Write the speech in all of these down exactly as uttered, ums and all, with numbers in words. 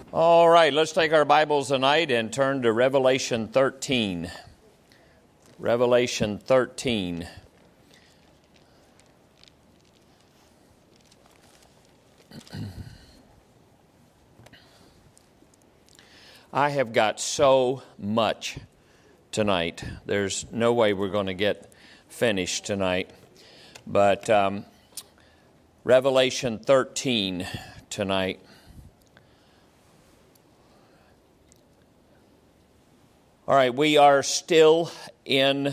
All right, let's take our Bibles tonight and turn to Revelation thirteen. Revelation thirteen. I have got so much tonight. There's no way we're going to get finished tonight. But um, Revelation thirteen tonight. All right, we are still in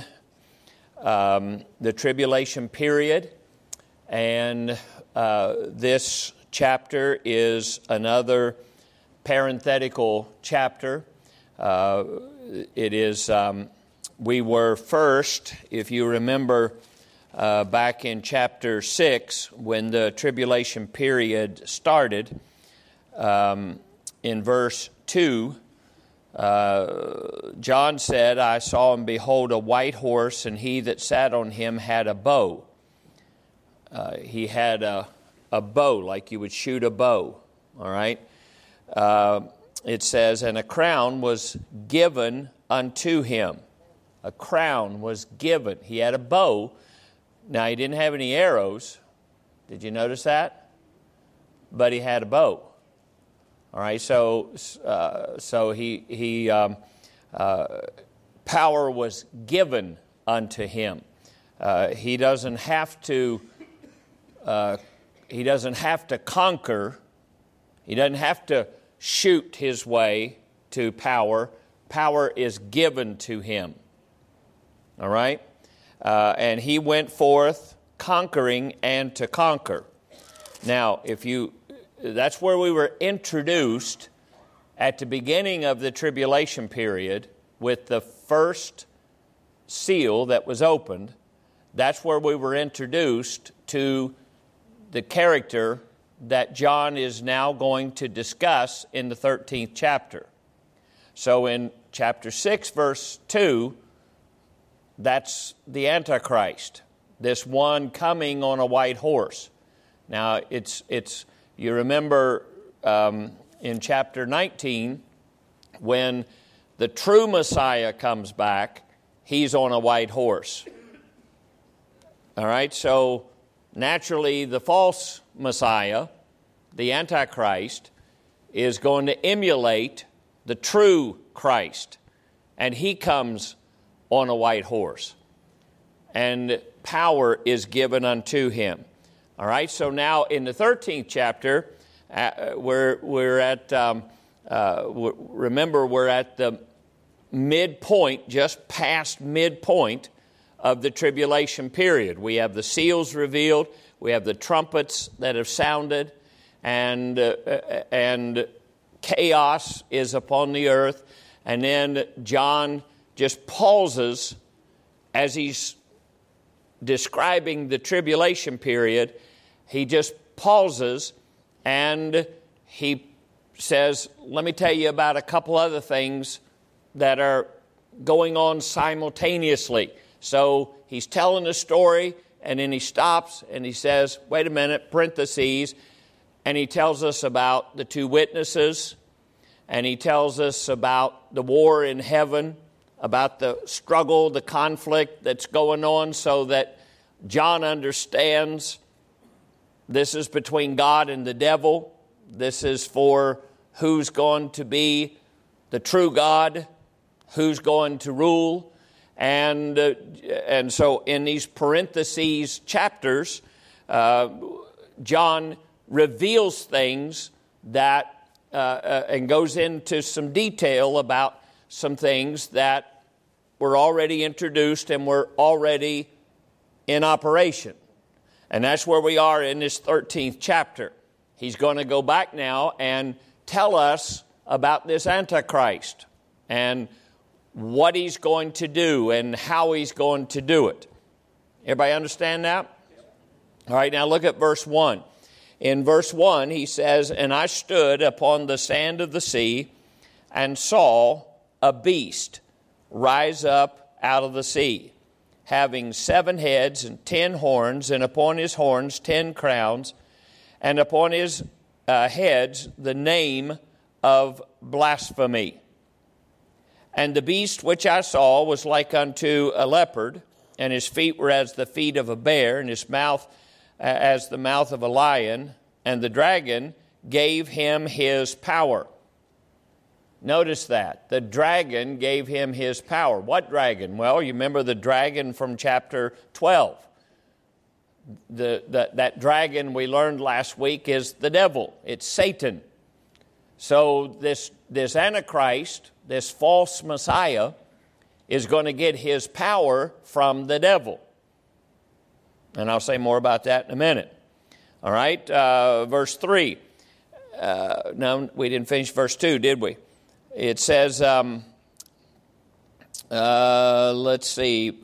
um, the tribulation period, and uh, this chapter is another parenthetical chapter. Uh, it is, um, we were first, if you remember, uh, back in chapter six, when the tribulation period started, um, in verse two, Uh, John said, I saw and behold a white horse, and he that sat on him had a bow. Uh, he had a, a bow, like you would shoot a bow, all right? Uh, it says, and a crown was given unto him. A crown was given. He had a bow. Now, he didn't have any arrows. Did you notice that? But he had a bow. All right, so uh, so he he um, uh, power was given unto him. Uh, he doesn't have to. Uh, he doesn't have to conquer. He doesn't have to shoot his way to power. Power is given to him. All right, uh, and he went forth conquering and to conquer. Now, if you. That's where we were introduced at the beginning of the tribulation period with the first seal that was opened. That's where we were introduced to the character that John is now going to discuss in the thirteenth chapter. So in chapter six, verse two, that's the Antichrist, this one coming on a white horse. Now, it's it's... You remember um, in chapter nineteen, when the true Messiah comes back, he's on a white horse. All right, so naturally the false Messiah, the Antichrist, is going to emulate the true Christ, and he comes on a white horse, and power is given unto him. All right, so now in the thirteenth chapter, uh, we're, we're at, um, uh, we're, remember, we're at the midpoint, just past midpoint of the tribulation period. We have the seals revealed, we have the trumpets that have sounded, and, uh, and chaos is upon the earth. And then John just pauses as he's describing the tribulation period. He just pauses and he says, let me tell you about a couple other things that are going on simultaneously. So he's telling a story, and then he stops and he says, wait a minute, parentheses, and he tells us about the two witnesses, and he tells us about the war in heaven, about the struggle, the conflict that's going on, so that John understands this is between God and the devil. This is for who's going to be the true God, who's going to rule. And uh, and so in these parentheses chapters, uh, John reveals things that uh, uh, and goes into some detail about some things that were already introduced and were already in operation. And that's where we are in this thirteenth chapter. He's going to go back now and tell us about this Antichrist and what he's going to do and how he's going to do it. Everybody understand that? All right, now look at verse one. In verse one, he says, and I stood upon the sand of the sea and saw a beast rise up out of the sea, having seven heads and ten horns, and upon his horns ten crowns, and upon his uh, heads the name of blasphemy. And the beast which I saw was like unto a leopard, and his feet were as the feet of a bear, and his mouth as the mouth of a lion, and the dragon gave him his power. Notice that. The dragon gave him his power. What dragon? Well, you remember the dragon from chapter twelve. The, the, that dragon we learned last week is the devil. It's Satan. So this, this Antichrist, this false Messiah, is going to get his power from the devil. And I'll say more about that in a minute. All right, uh, verse three. Uh, no, we didn't finish verse two, did we? It says, um, uh, let's see,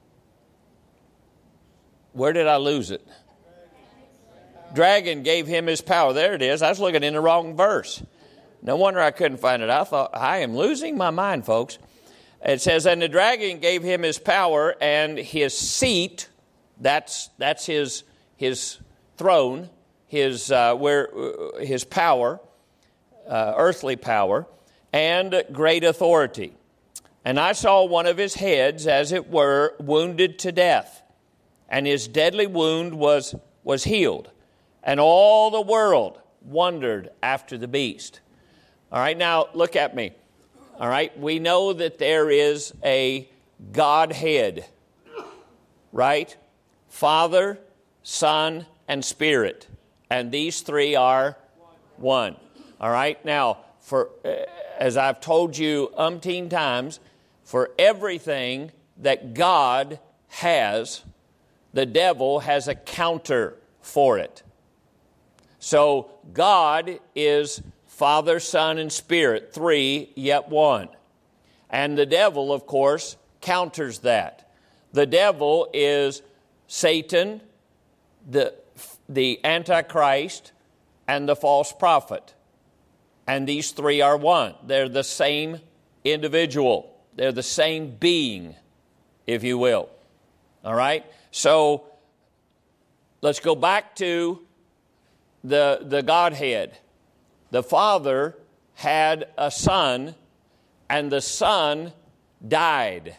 where did I lose it? Dragon gave him his power. There it is. I was looking in the wrong verse. No wonder I couldn't find it. I thought, I am losing my mind, folks. It says, and the dragon gave him his power and his seat. That's that's his his throne, his uh, where uh, his power, uh, earthly power, and great authority. And I saw one of his heads, as it were, wounded to death, and his deadly wound was was healed, and all the world wondered after the beast. All right, now look at me. All right, we know that there is a Godhead, right? Father, Son, and Spirit. And these three are one. All right, now, for uh, as I've told you umpteen times, for everything that God has, the devil has a counter for it. So God is Father, Son, and Spirit, three, yet one. And the devil, of course, counters that. The devil is Satan, the, the Antichrist, and the false prophet. And these three are one. They're the same individual. They're the same being, if you will. All right? So, let's go back to the, the Godhead. The Father had a Son, and the Son died.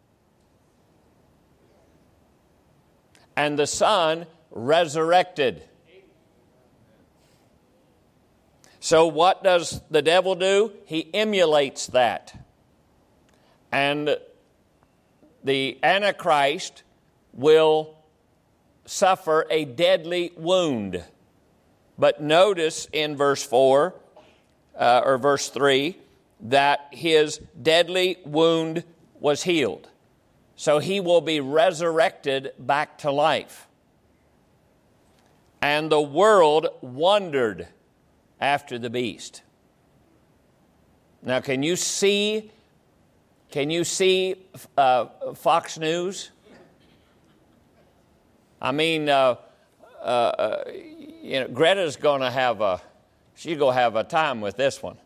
And the Son resurrected. So what does the devil do? He emulates that. And the Antichrist will suffer a deadly wound. But notice in verse four, uh, or verse three, that his deadly wound was healed. So he will be resurrected back to life. And the world wondered after the beast. Now, can you see, can you see uh, Fox News? I mean, uh, uh, you know, Greta's going to have a, she's going to have a time with this one.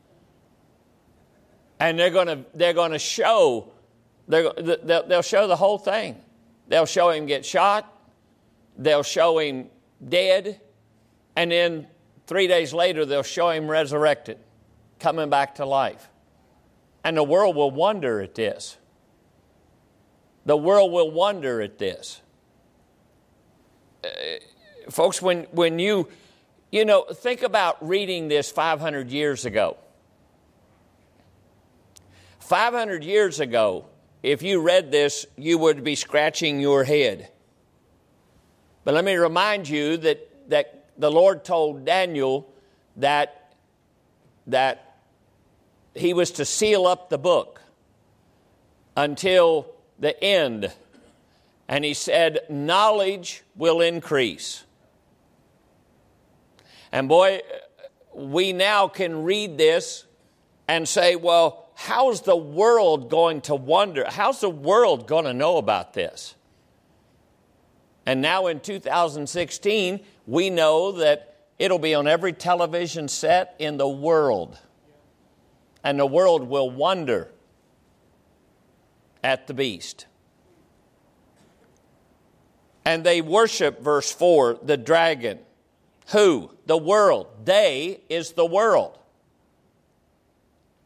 And they're going to, they're going to show, they're, they'll show the whole thing. They'll show him get shot. They'll show him dead. And then three days later, they'll show him resurrected, coming back to life. And the world will wonder at this. The world will wonder at this. Uh, folks, when, when you, you know, think about reading this five hundred years ago. five hundred years ago, if you read this, you would be scratching your head. But let me remind you that, that the Lord told Daniel that, that he was to seal up the book until the end. And he said, knowledge will increase. And boy, we now can read this and say, well, how's the world going to wonder? How's the world going to know about this? And now in two thousand sixteen, we know that it'll be on every television set in the world. And the world will wonder at the beast. And they worship, verse four, the dragon. Who? The world. They is the world.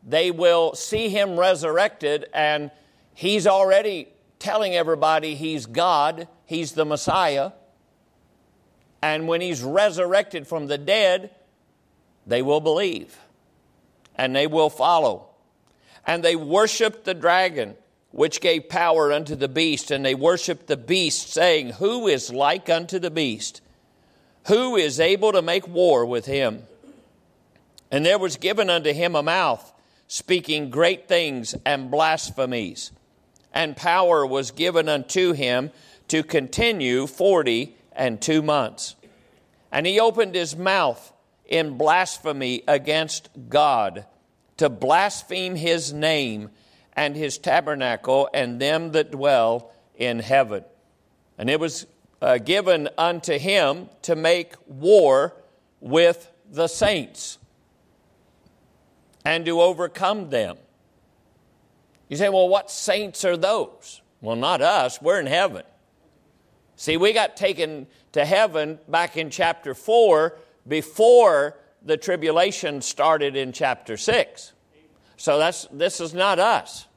they will see him resurrected, and he's already telling everybody he's God, he's the Messiah. And when he's resurrected from the dead, they will believe, and they will follow. And they worshiped the dragon, which gave power unto the beast, and they worshiped the beast, saying, Who is like unto the beast? Who is able to make war with him? And there was given unto him a mouth, speaking great things and blasphemies. And power was given unto him to continue forty and two months. And he opened his mouth in blasphemy against God, to blaspheme his name and his tabernacle and them that dwell in heaven. And it was uh, given unto him to make war with the saints and to overcome them. You say, well, what saints are those? Well, not us. We're in heaven. See, we got taken to heaven back in chapter four before the tribulation started in chapter six. So that's this is not us.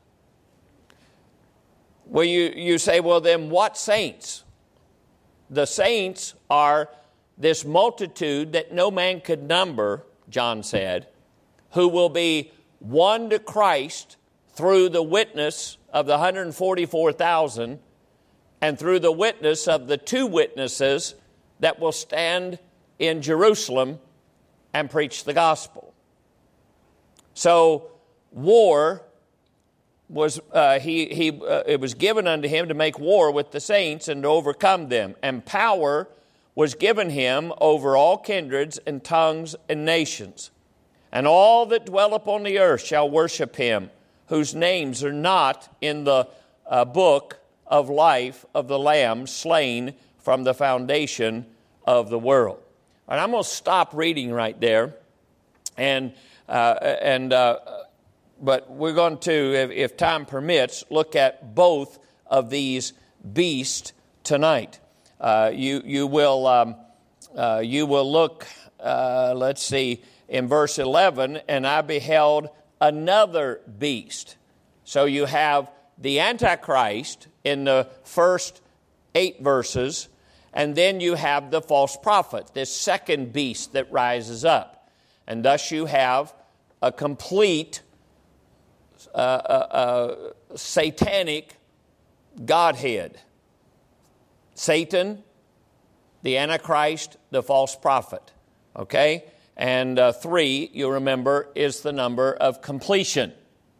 Well, you, you say, well, then what saints? The saints are this multitude that no man could number, John said, who will be won to Christ through the witness of the one hundred forty-four thousand and through the witness of the two witnesses that will stand in Jerusalem and preach the gospel. So war was uh, he he uh, it was given unto him to make war with the saints and to overcome them, and power was given him over all kindreds and tongues and nations. And all that dwell upon the earth shall worship him, whose names are not in the uh, book of life of the Lamb slain from the foundation of the world. And I'm going to stop reading right there, and uh, and uh, but we're going to, if, if time permits, look at both of these beasts tonight. Uh, you you will um, uh, you will look. Uh, let's see. In verse eleven, and I beheld another beast. So you have the Antichrist in the first eight verses, and then you have the false prophet, this second beast that rises up. And thus you have a complete uh, uh, uh, satanic Godhead. Satan, the Antichrist, the false prophet. Okay? And uh, three, you remember, is the number of completion.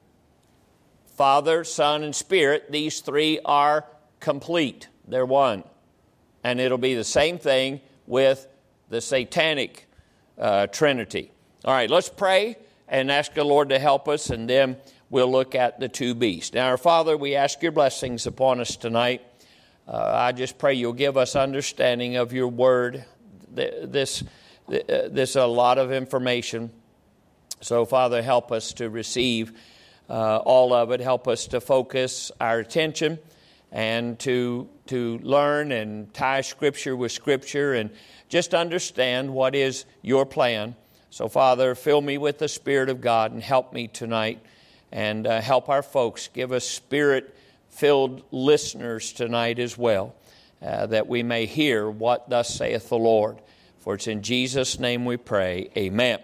Father, Son, and Spirit, these three are complete. They're one. And it'll be the same thing with the satanic uh, Trinity. All right, let's pray and ask the Lord to help us, and then we'll look at the two beasts. Now, our Father, we ask your blessings upon us tonight. Uh, I just pray you'll give us understanding of your word. This There's a lot of information. So, Father, help us to receive uh, all of it. Help us to focus our attention and to to learn and tie Scripture with Scripture and just understand what is your plan. So, Father, fill me with the Spirit of God and help me tonight, and uh, help our folks. Give us Spirit-filled listeners tonight as well, uh, that we may hear what thus saith the Lord. For it's in Jesus' name we pray. Amen.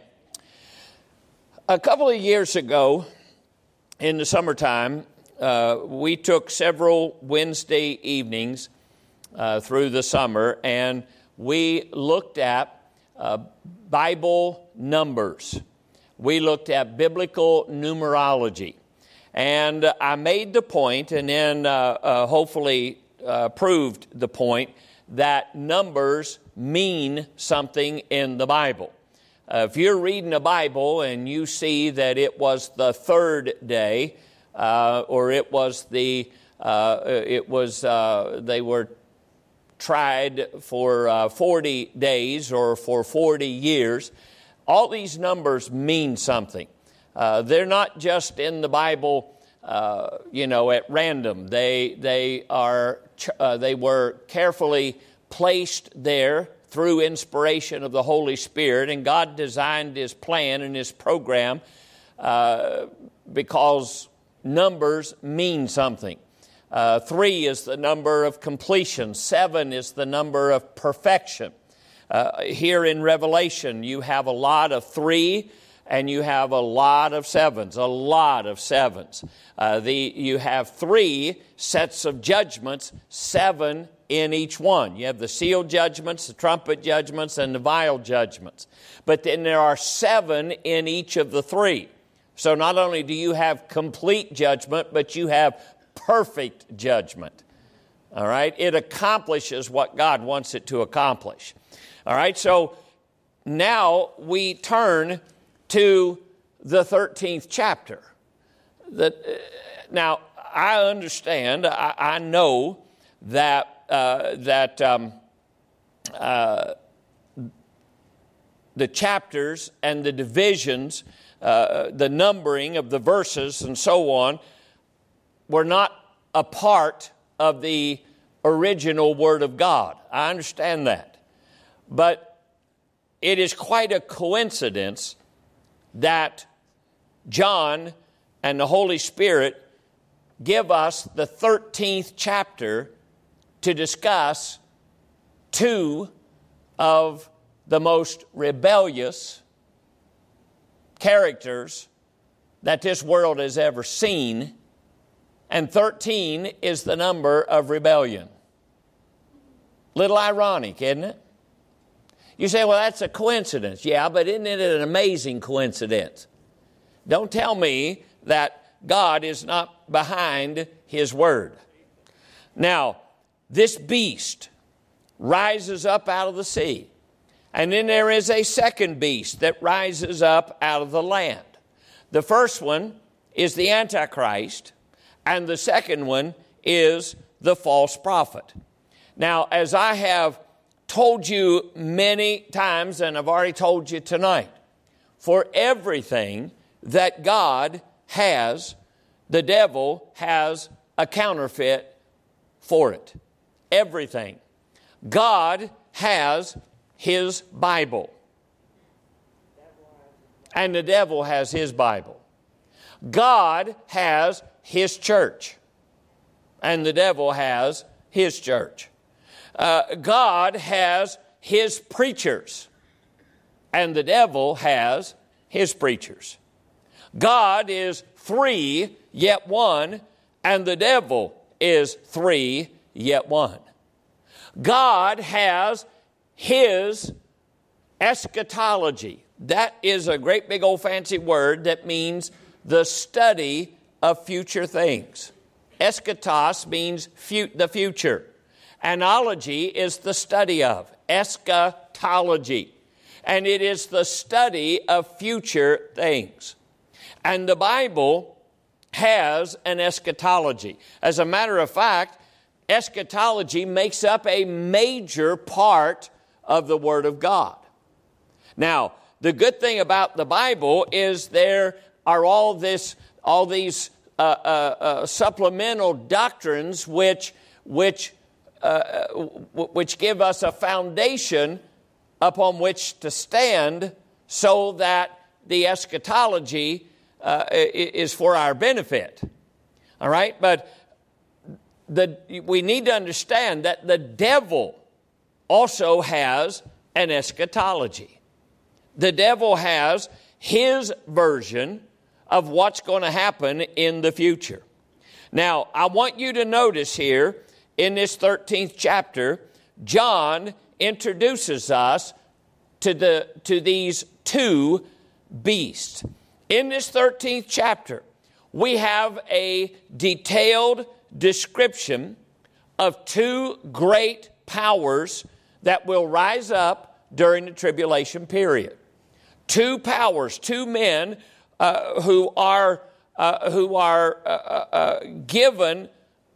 A couple of years ago, in the summertime, uh, we took several Wednesday evenings uh, through the summer, and we looked at uh, Bible numbers. We looked at biblical numerology. And I made the point, and then uh, uh, hopefully uh, proved the point, that numbers mean something in the Bible. Uh, if you're reading a Bible and you see that it was the third day, uh, or it was the, uh, it was, uh, they were tried for uh, forty days or for forty years, all these numbers mean something. Uh, they're not just in the Bible, uh, you know, at random. They they are uh, they were carefully placed there through inspiration of the Holy Spirit, and God designed His plan and His program uh, because numbers mean something. Uh, three is the number of completion. Seven is the number of perfection. Uh, here in Revelation, you have a lot of three and you have a lot of sevens, a lot of sevens. Uh, the, you have three sets of judgments, seven in each one. You have the seal judgments, the trumpet judgments, and the vial judgments. But then there are seven in each of the three. So not only do you have complete judgment, but you have perfect judgment. All right? It accomplishes what God wants it to accomplish. All right? So now we turn to the thirteenth chapter. That, uh, now, I understand, I, I know that, uh, that um, uh, the chapters and the divisions, uh, the numbering of the verses and so on, were not a part of the original Word of God. I understand that. But it is quite a coincidence that John and the Holy Spirit give us the thirteenth chapter to discuss two of the most rebellious characters that this world has ever seen, and thirteen is the number of rebellion. Little ironic, isn't it? You say, well, that's a coincidence. Yeah, but isn't it an amazing coincidence? Don't tell me that God is not behind His Word. Now, this beast rises up out of the sea. And then there is a second beast that rises up out of the land. The first one is the Antichrist, and the second one is the false prophet. Now, as I have told you many times, and I've already told you tonight, for everything that God has, the devil has a counterfeit for it. Everything. God has His Bible. And the devil has his Bible. God has His church. And the devil has his church. Uh, God has His preachers, and the devil has his preachers. God is three, yet one, and the devil is three, yet one. God has His eschatology. That is a great big old fancy word that means the study of future things. Eschatos means fu- the future. Analogy is the study of, eschatology. And it is the study of future things. And the Bible has an eschatology. As a matter of fact, eschatology makes up a major part of the Word of God. Now, the good thing about the Bible is there are all this, all these uh, uh, uh, supplemental doctrines which, which Uh, which give us a foundation upon which to stand so that the eschatology uh, is for our benefit. All right? But the, we need to understand that the devil also has an eschatology. The devil has his version of what's going to happen in the future. Now, I want you to notice here, in this thirteenth chapter, John introduces us to the to these two beasts. In this thirteenth chapter, we have a detailed description of two great powers that will rise up during the tribulation period. Two powers, two men uh, who are uh, who are uh, uh, given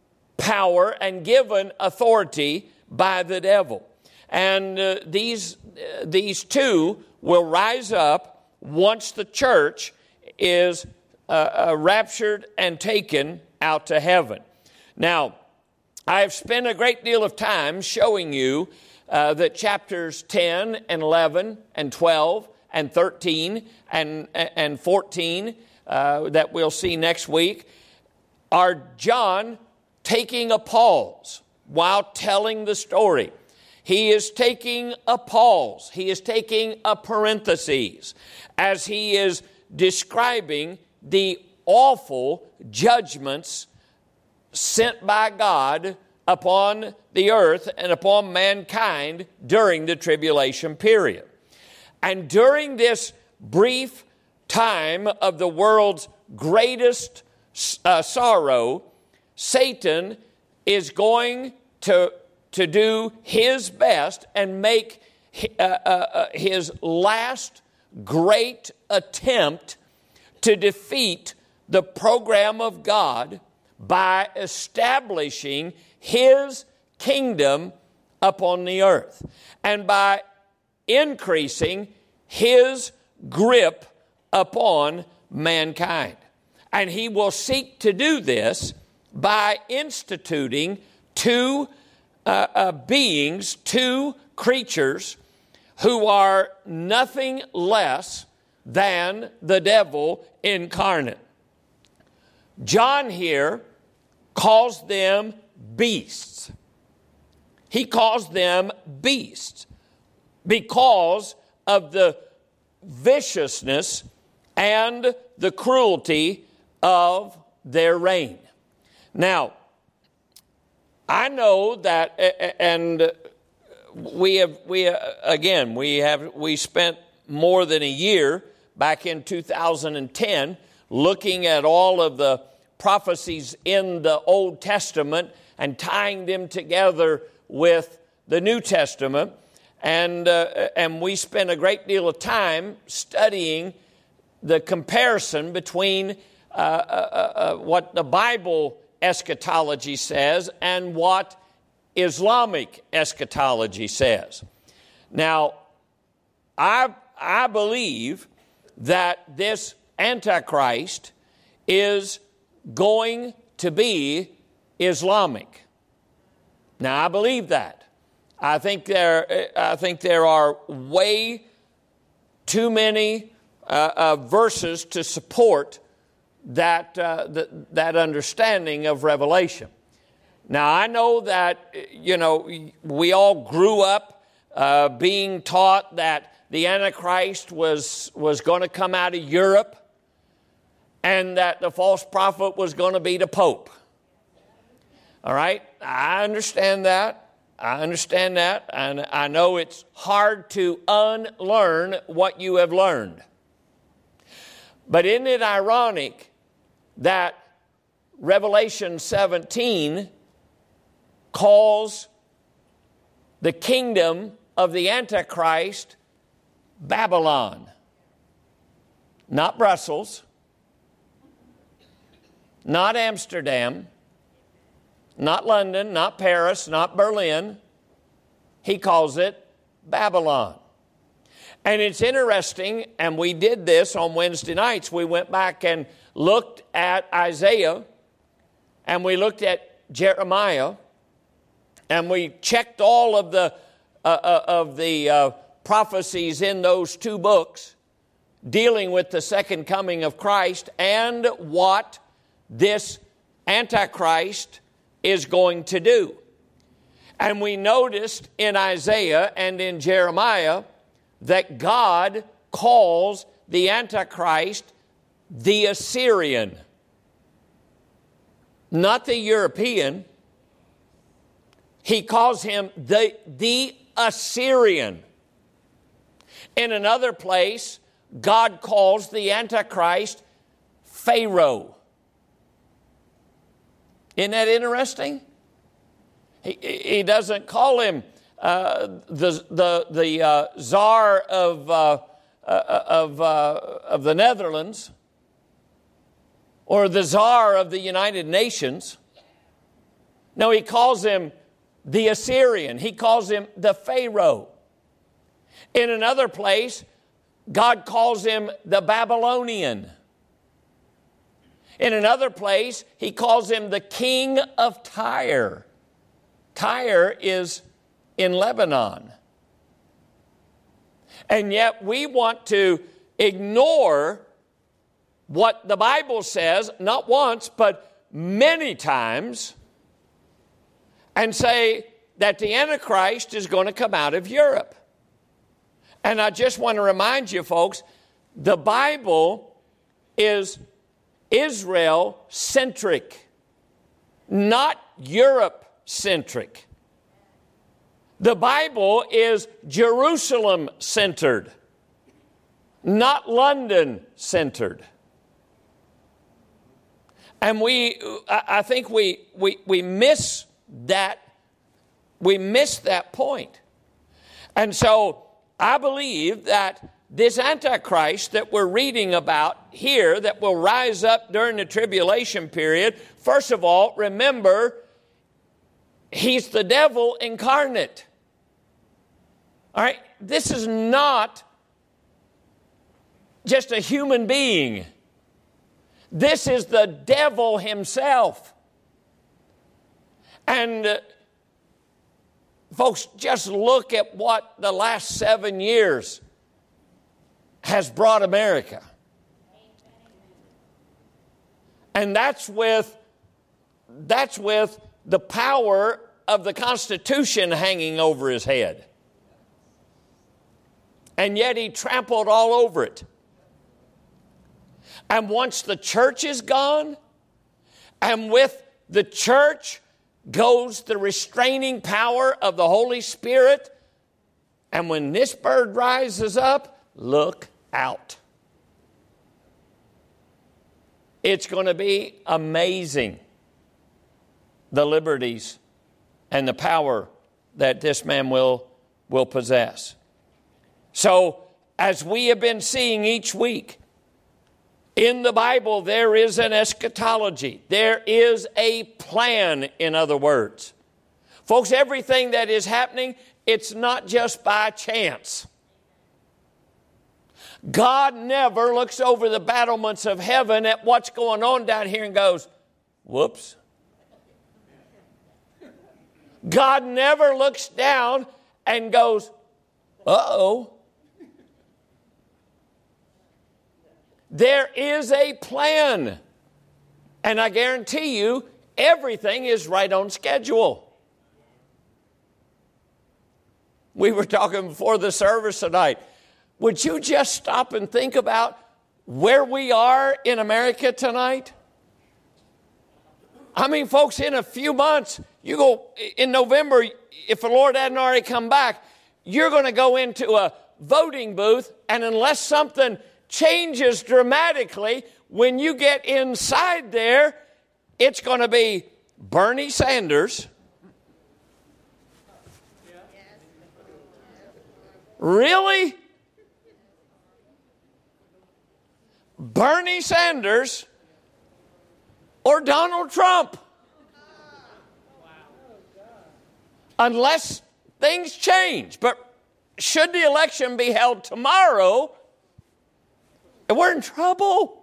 power and given authority by the devil. And uh, these, uh, these two will rise up once the church is uh, uh, raptured and taken out to heaven. Now, I've spent a great deal of time showing you uh, that chapters ten and eleven and twelve and thirteen and, and fourteen uh, that we'll see next week are John taking a pause while telling the story. He is taking a pause. He is taking a parenthesis as he is describing the awful judgments sent by God upon the earth and upon mankind during the tribulation period. And during this brief time of the world's greatest uh, sorrow, Satan is going to, to do his best and make uh, uh, his last great attempt to defeat the program of God by establishing his kingdom upon the earth and by increasing his grip upon mankind. And he will seek to do this by instituting two uh, uh, beings, two creatures who are nothing less than the devil incarnate. John here calls them beasts. He calls them beasts because of the viciousness and the cruelty of their reign. Now, I know that, and we have, we again, we have, we spent more than a year back in two thousand ten looking at all of the prophecies in the Old Testament and tying them together with the New Testament. And, uh, and we spent a great deal of time studying the comparison between uh, uh, uh, what the Bible eschatology says and what Islamic eschatology says. Now, I, I believe that this Antichrist is going to be Islamic. Now, I believe that. I think there, I think there are way too many uh, uh, verses to support that uh, th- that understanding of Revelation. Now, I know that, you know, we all grew up uh, being taught that the Antichrist was was going to come out of Europe, and that the false prophet was going to be the Pope. All right? I understand that. I understand that. And I know it's hard to unlearn what you have learned. But isn't it ironic that Revelation seventeen calls the kingdom of the Antichrist Babylon? Not Brussels, not Amsterdam, not London, not Paris, not Berlin. He calls it Babylon. And it's interesting, and we did this on Wednesday nights. We went back and looked at Isaiah, and we looked at Jeremiah, and we checked all of the uh, uh, of the uh, prophecies in those two books dealing with the second coming of Christ and what this Antichrist is going to do. And we noticed in Isaiah and in Jeremiah that God calls the Antichrist the Assyrian, not the European. He calls him the, the Assyrian. In another place, God calls the Antichrist Pharaoh. Isn't that interesting? He, he doesn't call him uh, the the the uh, Tsar of uh, uh, of uh, of the Netherlands or the Tsar of the United Nations. No, he calls him the Assyrian. He calls him the Pharaoh. In another place, God calls him the Babylonian. In another place, he calls him the king of Tyre. Tyre is in Lebanon. And yet we want to ignore what the Bible says, not once, but many times, and say that the Antichrist is going to come out of Europe. And I just want to remind you, folks, the Bible is Israel-centric, not Europe-centric. The Bible is Jerusalem-centered, not London-centered. And we, I think we, we, we miss that, we miss that point. And so I believe that this Antichrist that we're reading about here that will rise up during the tribulation period, first of all, remember, he's the devil incarnate. All right, this is not just a human being. This is the devil himself. And uh, folks, just look at what the last seven years has brought America. And that's with, that's with the power of the Constitution hanging over his head. And yet he trampled all over it. And once the church is gone, and with the church goes the restraining power of the Holy Spirit, and when this bird rises up, look out. It's going to be amazing, the liberties and the power that this man will, will possess. So, as we have been seeing each week, in the Bible, there is an eschatology. There is a plan, in other words. Folks, everything that is happening, it's not just by chance. God never looks over the battlements of heaven at what's going on down here and goes, whoops. God never looks down and goes, uh-oh. There is a plan. And I guarantee you, everything is right on schedule. We were talking before the service tonight. Would you just stop and think about where we are in America tonight? I mean, folks, in a few months, you go, in November, if the Lord hadn't already come back, you're going to go into a voting booth, and unless something changes dramatically, when you get inside there, it's going to be Bernie Sanders. Really? Bernie Sanders or Donald Trump? Unless things change. But should the election be held tomorrow, we're in trouble.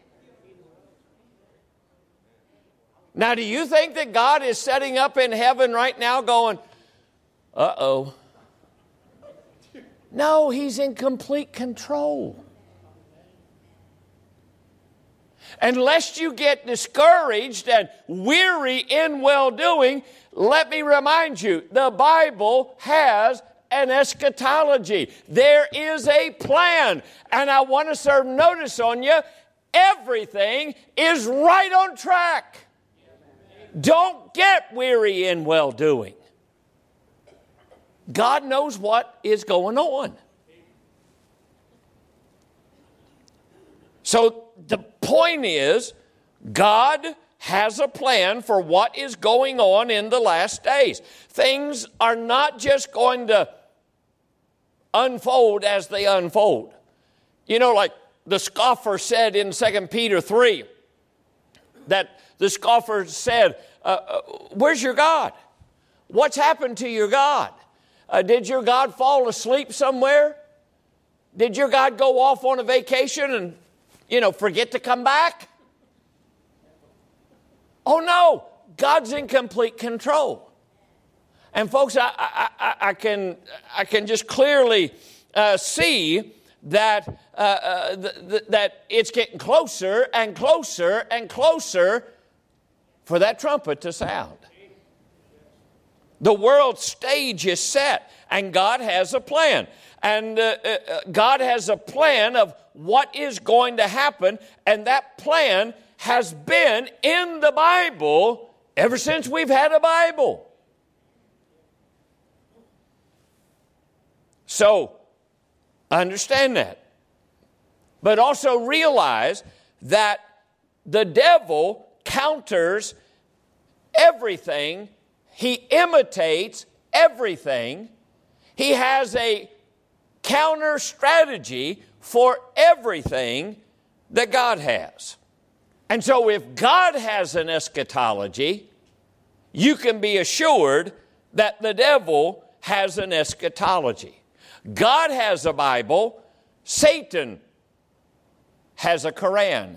Now, do you think that God is setting up in heaven right now going, uh-oh? No, he's in complete control. And lest you get discouraged and weary in well-doing, let me remind you, the Bible has an eschatology. There is a plan. And I want to serve notice on you, everything is right on track. Don't get weary in well-doing. God knows what is going on. So the point is, God has a plan for what is going on in the last days. Things are not just going to unfold as they unfold. You know, like the scoffer said in Second Peter three, that the scoffer said, uh, where's your God? What's happened to your God? Uh, did your God fall asleep somewhere? Did your God go off on a vacation and, you know, forget to come back? Oh, no. God's in complete control. And folks, I, I, I, I can I can just clearly uh, see that uh, uh, th- th- that it's getting closer and closer and closer for that trumpet to sound. The world stage is set, and God has a plan. And uh, uh, God has a plan of what is going to happen, and that plan has been in the Bible ever since we've had a Bible. So, understand that. But also realize that the devil counters everything. He imitates everything. He has a counter strategy for everything that God has. And so if God has an eschatology, you can be assured that the devil has an eschatology. God has a Bible. Satan has a Quran.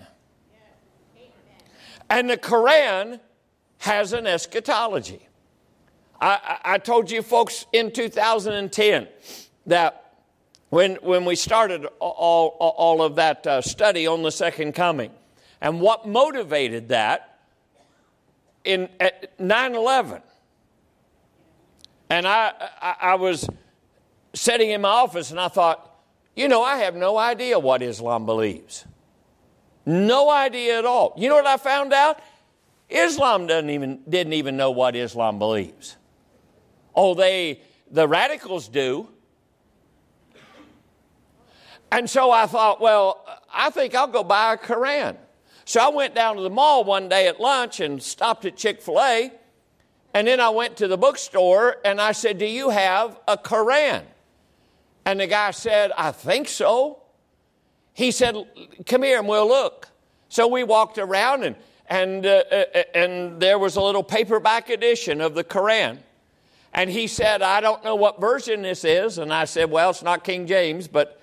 And the Quran has an eschatology. I, I told you folks in two thousand ten that when, when we started all, all of that uh, study on the second coming, and what motivated that in at nine eleven. And I, I, I was sitting in my office and I thought, you know, I have no idea what Islam believes. No idea at all. You know what I found out? Islam doesn't even didn't even know what Islam believes. Oh, they the radicals do. And so I thought, well, I think I'll go buy a Quran. So I went down to the mall one day at lunch and stopped at Chick-fil-A. And then I went to the bookstore and I said, do you have a Quran? And the guy said, I think so. He said, come here and we'll look. So we walked around and and uh, and there was a little paperback edition of the Quran. And he said, I don't know what version this is. And I said, well, it's not King James, but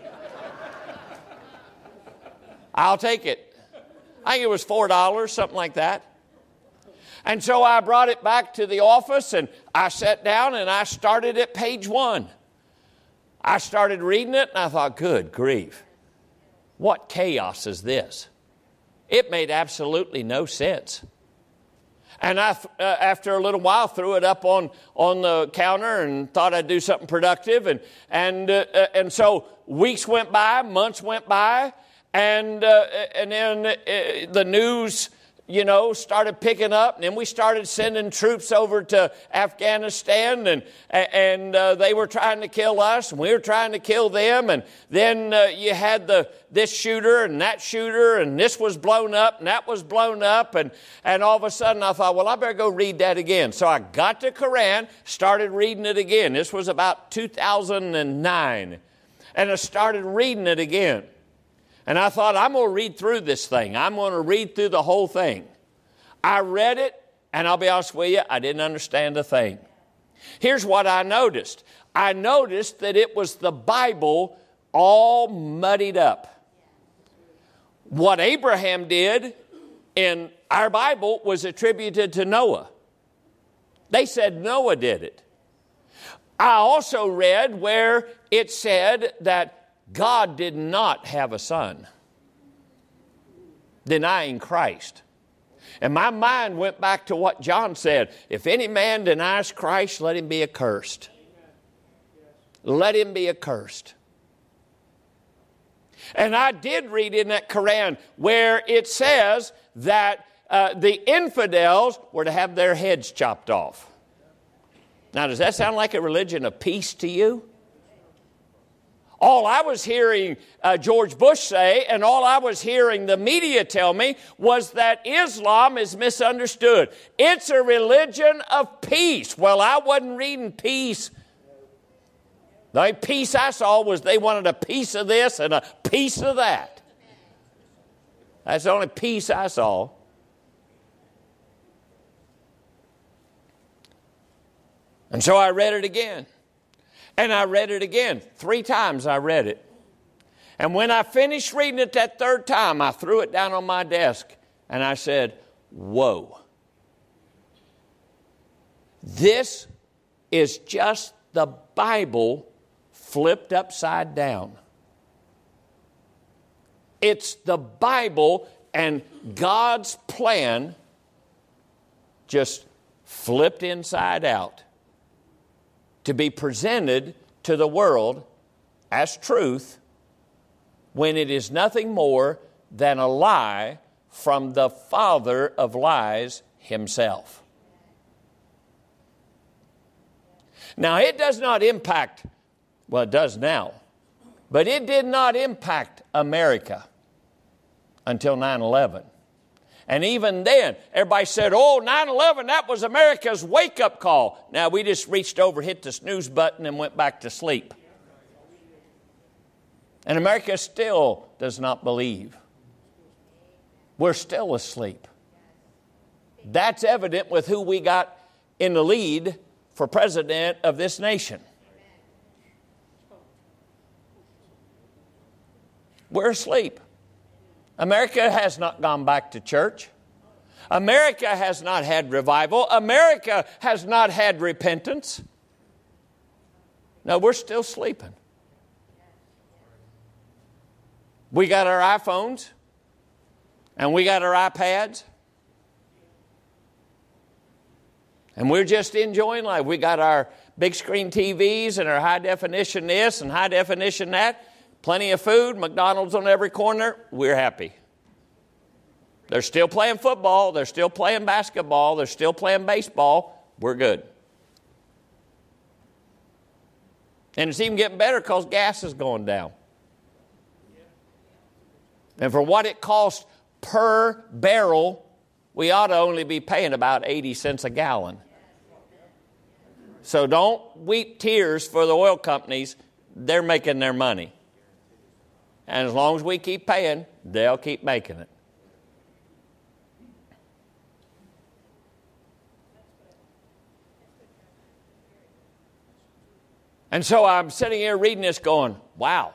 I'll take it. I think it was four dollars, something like that. And so I brought it back to the office and I sat down and I started at page one. I started reading it and I thought, good grief, what chaos is this? It made absolutely no sense. And I, uh, after a little while, threw it up on, on the counter and thought I'd do something productive. And, and, uh, and so weeks went by, months went by, and, uh, and then uh, the news, you know, started picking up, and then we started sending troops over to Afghanistan, and and uh, they were trying to kill us, and we were trying to kill them, and then uh, you had the this shooter and that shooter, and this was blown up, and that was blown up, and, and all of a sudden I thought, well, I better go read that again. So I got the Quran, started reading it again. This was about two thousand nine, and I started reading it again. And I thought, I'm going to read through this thing. I'm going to read through the whole thing. I read it, and I'll be honest with you, I didn't understand a thing. Here's what I noticed. I noticed that it was the Bible all muddied up. What Abraham did in our Bible was attributed to Noah. They said Noah did it. I also read where it said that God did not have a son, denying Christ. And my mind went back to what John said. If any man denies Christ, let him be accursed. Let him be accursed. And I did read in that Quran where it says that uh, the infidels were to have their heads chopped off. Now, does that sound like a religion of peace to you? All I was hearing uh, George Bush say, and all I was hearing the media tell me, was that Islam is misunderstood. It's a religion of peace. Well, I wasn't reading peace. The only peace I saw was they wanted a piece of this and a piece of that. That's the only peace I saw. And so I read it again. And I read it again. Three times I read it. And when I finished reading it that third time, I threw it down on my desk and I said, whoa. This is just the Bible flipped upside down. It's the Bible and God's plan just flipped inside out to be presented to the world as truth when it is nothing more than a lie from the father of lies himself. Now, it does not impact, well, it does now, but it did not impact America until nine eleven. And even then, everybody said, oh, nine eleven, that was America's wake-up call. Now, we just reached over, hit the snooze button, and went back to sleep. And America still does not believe. We're still asleep. That's evident with who we got in the lead for president of this nation. We're asleep. America has not gone back to church. America has not had revival. America has not had repentance. No, we're still sleeping. We got our iPhones and we got our iPads. And we're just enjoying life. We got our big screen T Vs and our high definition this and high definition that. Plenty of food, McDonald's on every corner. We're happy. They're still playing football. They're still playing basketball. They're still playing baseball. We're good. And it's even getting better because gas is going down. And for what it costs per barrel, we ought to only be paying about eighty cents a gallon. So don't weep tears for the oil companies. They're making their money. And as long as we keep paying, they'll keep making it. And so I'm sitting here reading this going, wow.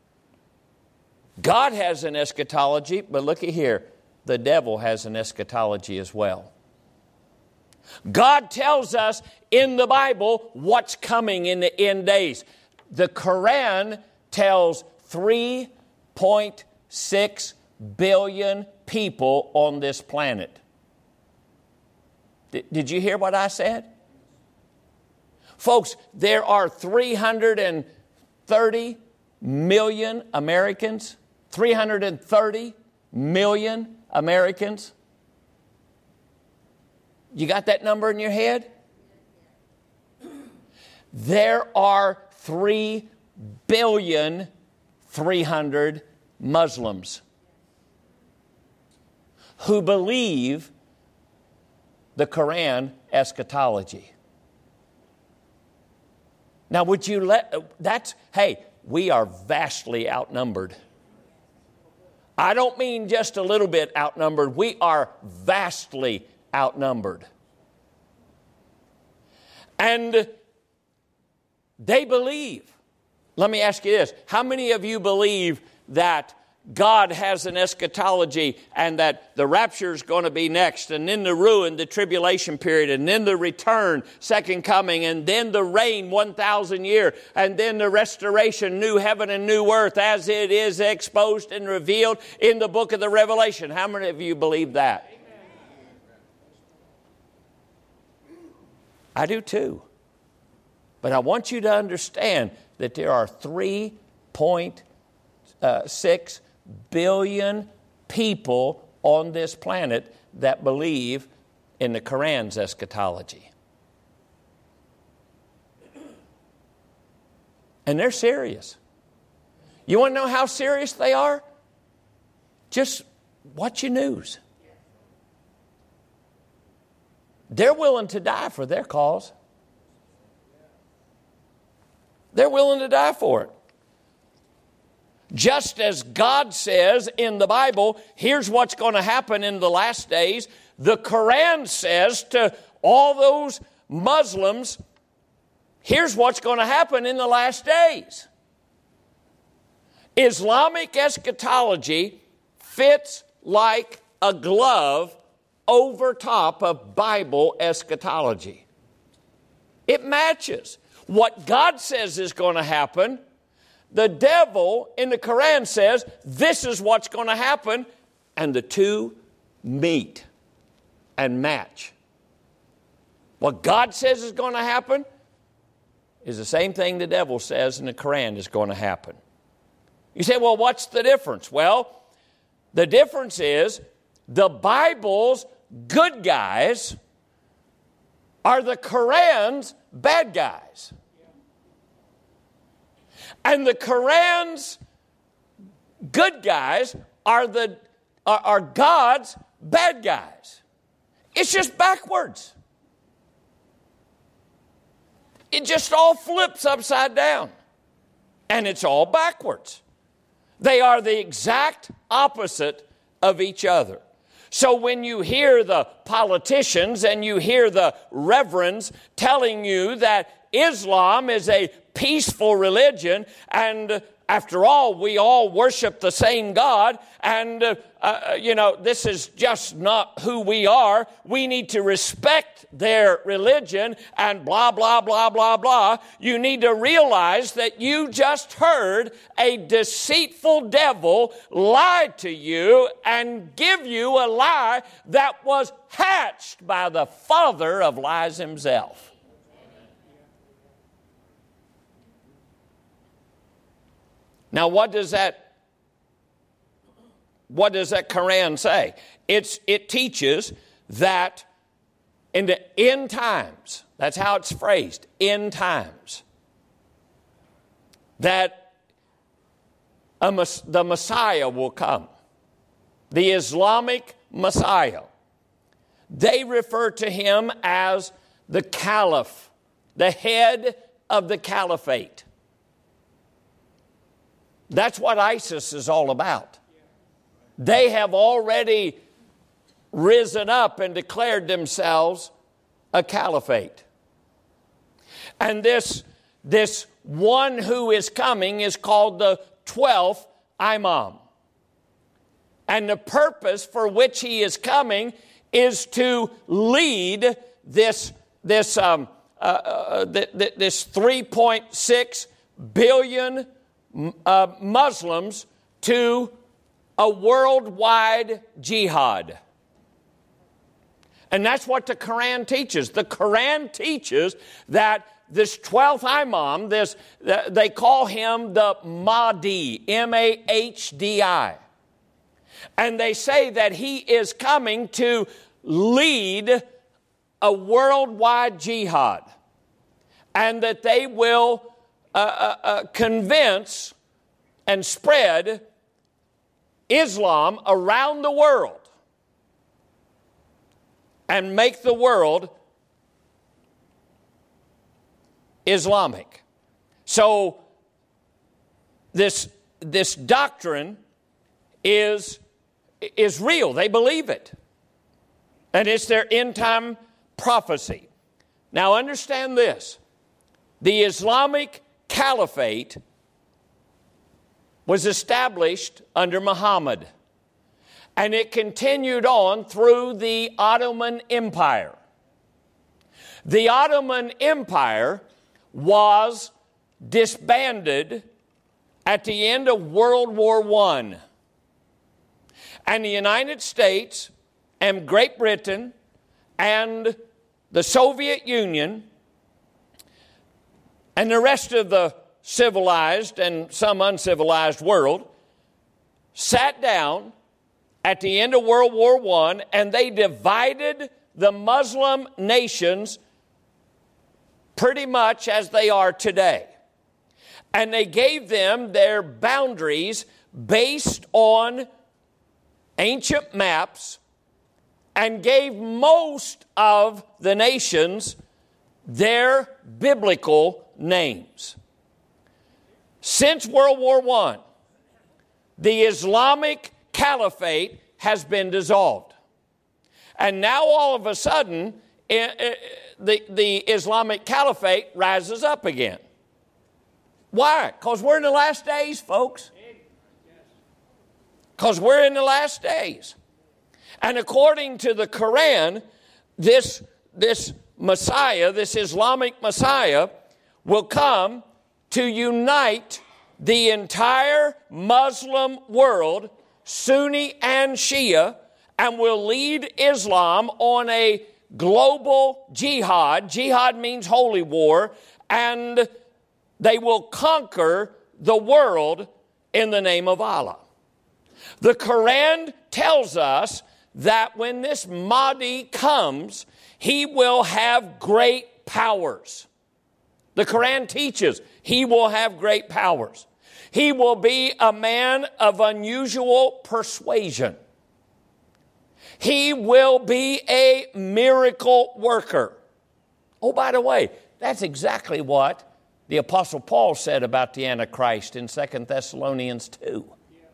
God has an eschatology, but look at here. The devil has an eschatology as well. God tells us in the Bible what's coming in the end days. The Quran tells three point six billion people on this planet. D- did you hear what I said? Folks, there are three hundred thirty million Americans. three hundred thirty million Americans. You got that number in your head? There are three billion three hundred Muslims who believe the Quran eschatology. Now, would you let, that's, hey, we are vastly outnumbered. I don't mean just a little bit outnumbered. We are vastly outnumbered. And they believe. Let me ask you this. How many of you believe that God has an eschatology and that the rapture is going to be next, and then the ruin, the tribulation period, and then the return, second coming, and then the reign, one thousand year, and then the restoration, new heaven and new earth as it is exposed and revealed in the book of the Revelation? How many of you believe that? I do too. But I want you to understand that there are three point six billion people on this planet that believe in the Quran's eschatology. And they're serious. You want to know how serious they are? Just watch your news. They're willing to die for their cause. They're willing to die for it. Just as God says in the Bible, here's what's going to happen in the last days. The Quran says to all those Muslims, here's what's going to happen in the last days. Islamic eschatology fits like a glove over top of Bible eschatology. It matches. what God says is going to happen. The devil in the Quran says, this is what's going to happen. And the two meet and match. What God says is going to happen is the same thing the devil says in the Quran is going to happen. You say, well, what's the difference? Well, the difference is the Bible's good guys are the Quran's bad guys. And the Quran's good guys are the are, are God's bad guys. It's just backwards. It just all flips upside down. And it's all backwards. They are the exact opposite of each other. So when you hear the politicians and you hear the reverends telling you that Islam is a peaceful religion and after all, we all worship the same God, and, uh, uh, you know, this is just not who we are. We need to respect their religion, and blah, blah, blah, blah, blah. You need to realize that you just heard a deceitful devil lie to you and give you a lie that was hatched by the father of lies himself. Now, what does that, what does that Quran say? It's, it teaches that in the end times, that's how it's phrased, end times, that a, the Messiah will come, the Islamic Messiah. They refer to him as the Caliph, the head of the caliphate. That's what ISIS is all about. They have already risen up and declared themselves a caliphate. And this, this one who is coming is called the twelfth Imam. And the purpose for which he is coming is to lead this, this, um, uh, uh, th- th- this three point six billion Uh, Muslims to a worldwide jihad. And that's what the Quran teaches. The Quran teaches that this twelfth Imam, this, they call him the Mahdi, M A H D I. And they say that he is coming to lead a worldwide jihad. And that they will Uh, uh, uh, convince and spread Islam around the world and make the world Islamic. So this, this doctrine is, is real. They believe it. And it's their end time prophecy. Now understand this. The Islamic Caliphate was established under Muhammad, and it continued on through the Ottoman Empire. The Ottoman Empire was disbanded at the end of World War One, and the United States and Great Britain and the Soviet Union and the rest of the civilized and some uncivilized world sat down at the end of World War One and they divided the Muslim nations pretty much as they are today. And they gave them their boundaries based on ancient maps and gave most of the nations their biblical names. Since World War One, the Islamic Caliphate has been dissolved. And now all of a sudden, the, the Islamic Caliphate rises up again. Why? Because we're in the last days, folks. Because we're in the last days. And according to the Quran, this, this Messiah, this Islamic Messiah, will come to unite the entire Muslim world, Sunni and Shia, and will lead Islam on a global jihad. Jihad means holy war, and they will conquer the world in the name of Allah. The Quran tells us that when this Mahdi comes, he will have great powers. The Quran teaches he will have great powers. He will be a man of unusual persuasion. He will be a miracle worker. Oh, by the way, that's exactly what the Apostle Paul said about the Antichrist in Second Thessalonians two.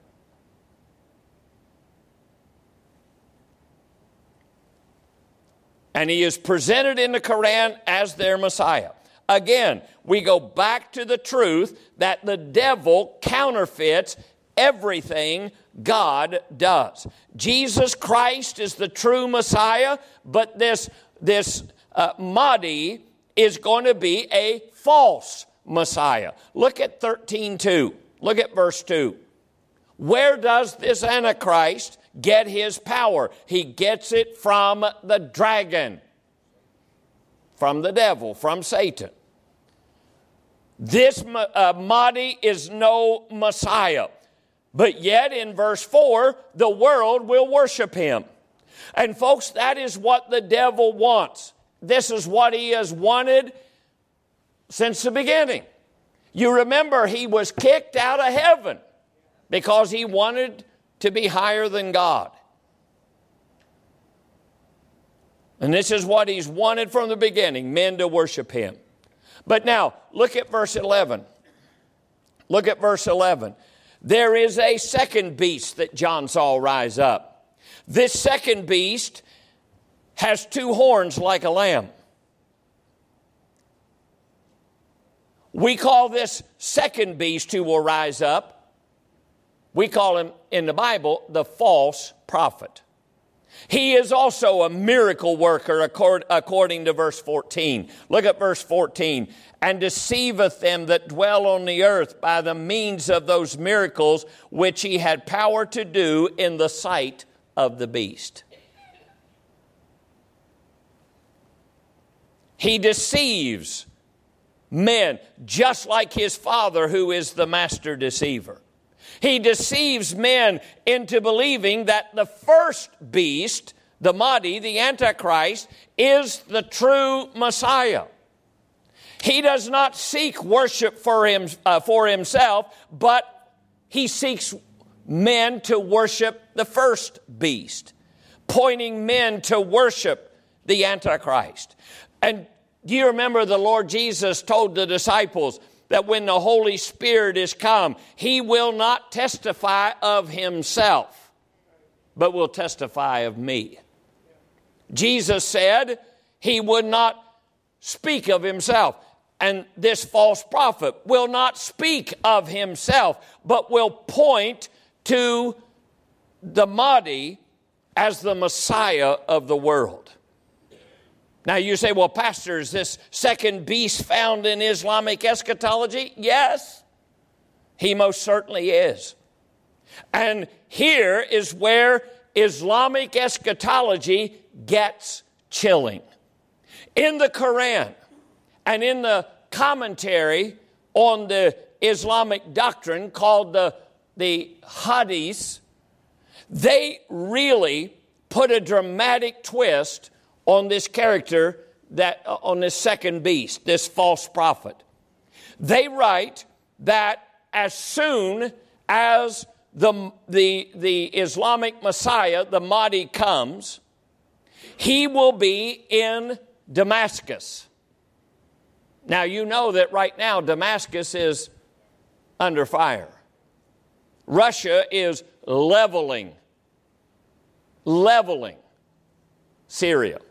And he is presented in the Quran as their Messiah. Again, we go back to the truth that the devil counterfeits everything God does. Jesus Christ is the true Messiah, but this, this uh, Mahdi is going to be a false Messiah. Look at thirteen two. Look at verse two. Where does this Antichrist get his power? He gets it from the dragon, from the devil, from Satan. This uh, Mahdi is no Messiah. But yet in verse four, the world will worship him. And folks, that is what the devil wants. This is what he has wanted since the beginning. You remember he was kicked out of heaven because he wanted to be higher than God. And this is what he's wanted from the beginning, men to worship him. But now, look at verse eleven. Look at verse eleven. There is a second beast that John saw rise up. This second beast has two horns like a lamb. We call this second beast who will rise up, we call him in the Bible the false prophet. He is also a miracle worker according to verse fourteen. Look at verse fourteen. And deceiveth them that dwell on the earth by the means of those miracles which he had power to do in the sight of the beast. He deceives men just like his father, who is the master deceiver. He deceives men into believing that the first beast, the Mahdi, the Antichrist, is the true Messiah. He does not seek worship for him uh, for himself, but he seeks men to worship the first beast, pointing men to worship the Antichrist. And do you remember the Lord Jesus told the disciples that when the Holy Spirit is come, he will not testify of himself, but will testify of me. Jesus said he would not speak of himself. And this false prophet will not speak of himself, but will point to the Mahdi as the Messiah of the world. Now you say, well, Pastor, is this second beast found in Islamic eschatology? Yes, he most certainly is. And here is where Islamic eschatology gets chilling. In the Quran and in the commentary on the Islamic doctrine called the, the Hadith, they really put a dramatic twist on this character, that on this second beast, this false prophet. They write that as soon as the, the, the Islamic Messiah, the Mahdi, comes, he will be in Damascus. Now, you know that right now Damascus is under fire. Russia is leveling, leveling Syria.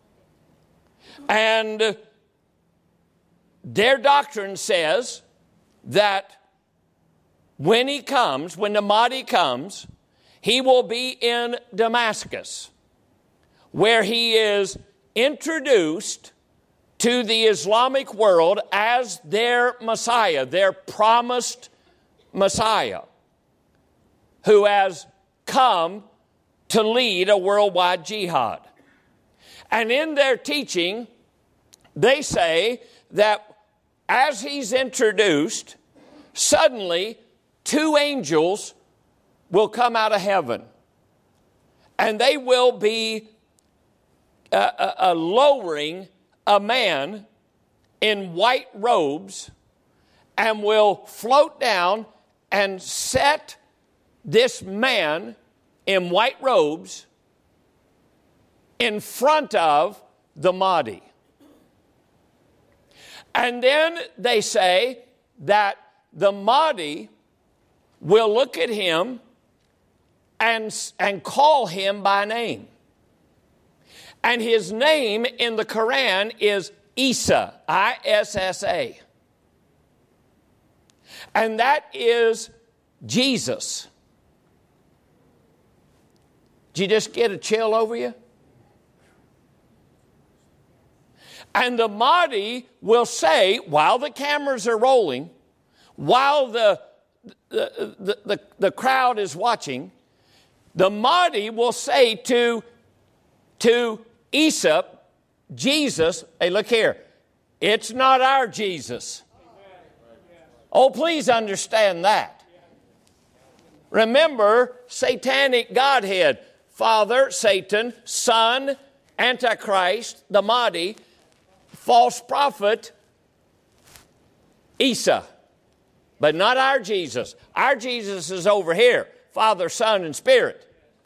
And their doctrine says that when he comes, when the Mahdi comes, he will be in Damascus, where he is introduced to the Islamic world as their Messiah, their promised Messiah, who has come to lead a worldwide jihad. And in their teaching, they say that as he's introduced, suddenly two angels will come out of heaven, and they will be uh, uh, uh, lowering a man in white robes, and will float down and set this man in white robes in front of the Mahdi. And then they say that the Mahdi will look at him and, and call him by name. And his name in the Quran is Isa, I S S A. And that is Jesus. Did you just get a chill over you? And the Mahdi will say, while the cameras are rolling, while the, the, the, the, the crowd is watching, the Mahdi will say to, to Isa, Jesus, hey, look here, it's not our Jesus. Oh, please understand that. Remember, satanic Godhead, Father, Satan, Son, Antichrist, the Mahdi, false prophet, Isa, but not our Jesus. Our Jesus is over here, Father, Son, and Spirit.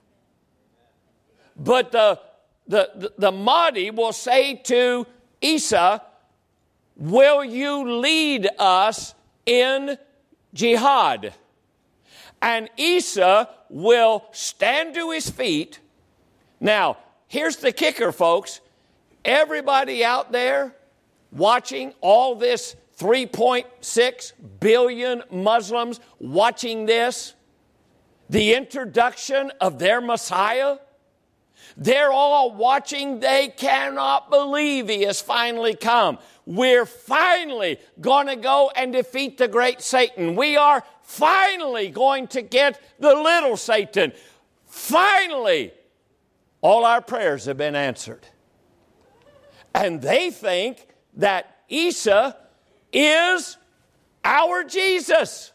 But the, the, the, the Mahdi will say to Isa, will you lead us in jihad? And Isa will stand to his feet. Now, here's the kicker, folks. Everybody out there watching, all this three point six billion Muslims watching this, the introduction of their Messiah, they're all watching. They cannot believe he has finally come. We're finally going to go and defeat the great Satan. We are finally going to get the little Satan. Finally, all our prayers have been answered. And they think that Isa is our Jesus.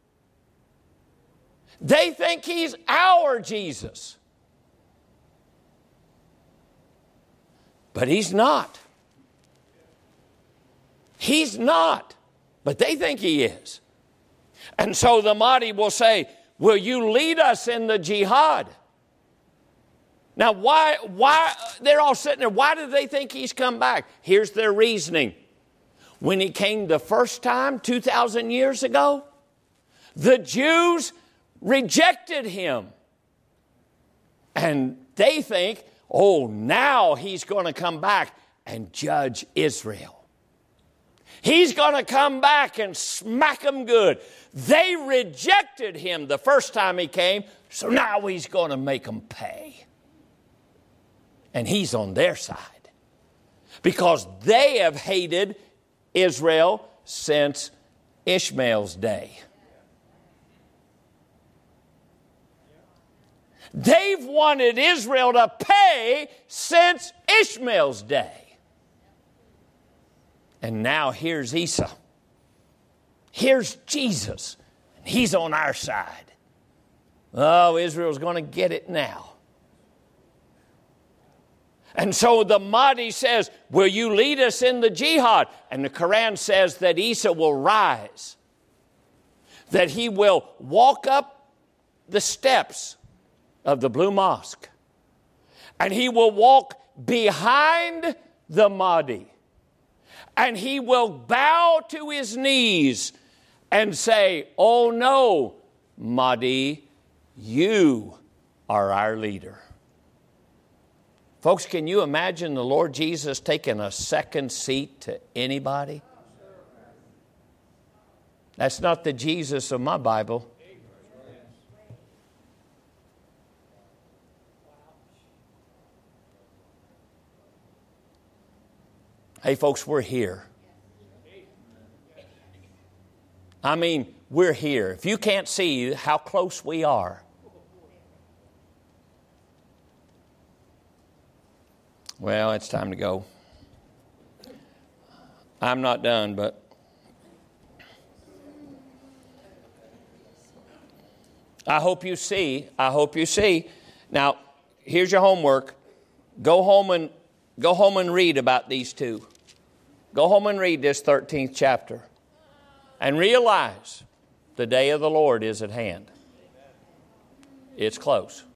They think he's our Jesus. But he's not. He's not. But they think he is. And so the Mahdi will say, will you lead us in the jihad? Now, why, why, they're all sitting there. Why do they think he's come back? Here's their reasoning. When he came the first time, two thousand years ago, the Jews rejected him. And they think, oh, now he's going to come back and judge Israel. He's going to come back and smack them good. They rejected him the first time he came, so now he's going to make them pay. And he's on their side because they have hated Israel since Ishmael's day. They've wanted Israel to pay since Ishmael's day. And now here's Isa. Here's Jesus. And he's on our side. Oh, Israel's going to get it now. And so the Mahdi says, will you lead us in the jihad? And the Quran says that Isa will rise. That he will walk up the steps of the Blue Mosque. And he will walk behind the Mahdi. And he will bow to his knees and say, oh no, Mahdi, you are our leader. Folks, can you imagine the Lord Jesus taking a second seat to anybody? That's not the Jesus of my Bible. Hey, folks, we're here. I mean, we're here. If you can't see how close we are. Well, it's time to go. I'm not done, but I hope you see. I hope you see. Now, here's your homework. Go home and go home and read about these two. Go home and read this thirteenth chapter. And realize the day of the Lord is at hand. It's close.